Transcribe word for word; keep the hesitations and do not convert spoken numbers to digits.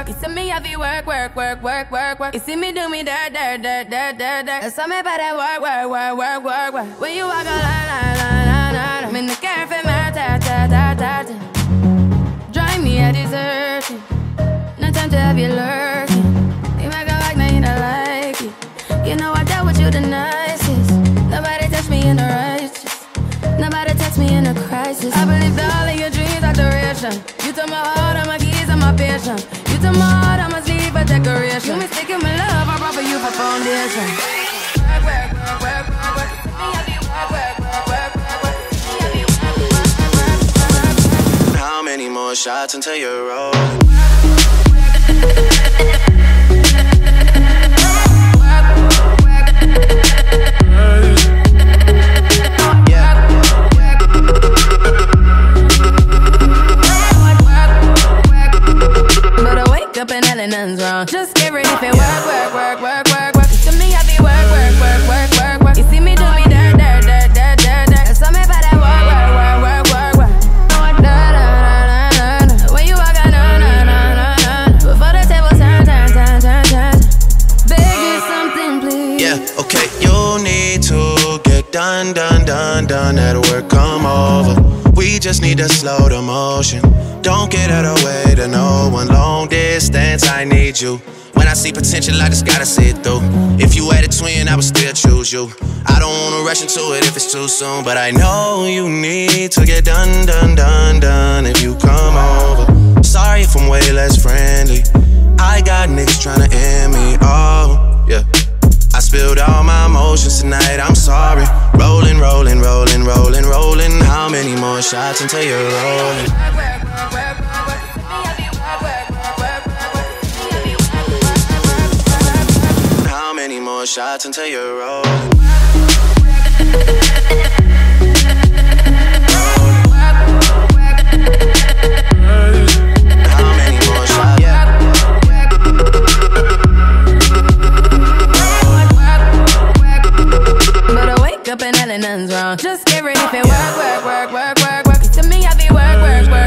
You see me have you work, work, work, work, work, work. You see me do me dirt, dirt, dirt, dirt, dirt, dirt. That's something about that work, work, work, work, work, work. When you walk a line, line, line, line, line. I'm in the cafe, my ta, ta, ta, ta, ta. Drive me a desertion. No time to have you lurking. You make a like, now you don't like it. You know I dealt with you the nicest. Nobody touched me in the righteous. Nobody touched me in a crisis. I believed all of your dreams are duration. You took my heart, all my keys, and my patience. You took my heart, I must leave a decoration. You mistaken my love, I brought for you for foundation. Work, work, work, work, work, work. Me have you work, work, work, work, work, work. Me have you work, work, work, work, work. How many more shots until you're rolling? Up and nothing's wrong. Just get ready for work, work, work, work, work, work. To me, I be work, work, work, work, work, work. You see me do me dirt, dirt, dirt, dirt, dirt, dirt. There's something about that work, work, work, work, work, work. Da, da, da, da, da. When you walk out, na, na, na, na, na. Before the table turn, turn, turn, turn, turn. Beg you something, please. Yeah, okay. You need to get done, done, done, done. That work come over. We just need to slow the motion. Don't get out of the way to no one. Long distance, I need you. When I see potential, I just gotta see it through. If you had a twin, I would still choose you. I don't wanna rush into it if it's too soon, but I know you need to get done, done, done, done if you come over. Sorry if I'm way less friendly. I got niggas tryna end me, oh, yeah. I spilled all my emotions tonight, I'm sorry. Rolling, rolling, rolling, rolling, rolling. How many more shots until you're rolling? How many more shots until you're rolling? How many more shots? Yeah. But I wake up and nothing's wrong. Just get ready for work, work, work, work, work, work. To me, I be work, work, work.